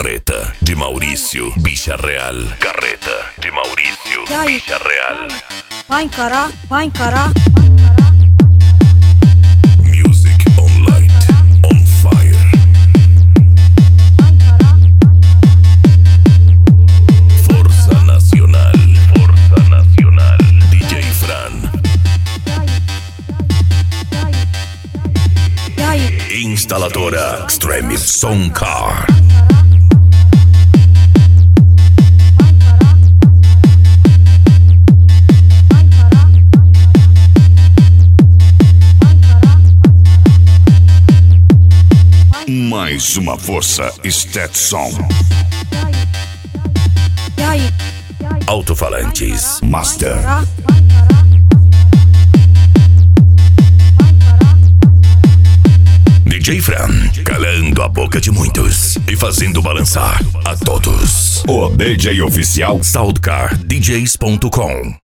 Carreta de Maurício Bicha Real. Carreta de Maurício Bicha Real. Vai encarar, vai encarar. Music on light, on fire. Força Nacional, Força Nacional. DJ Fran. Instaladora Extreme Sound Car. Mais uma força Stetson. Alto-falantes Master. DJ Fran, calando a boca de muitos e fazendo balançar a todos. O DJ oficial SoundCarDJs.com.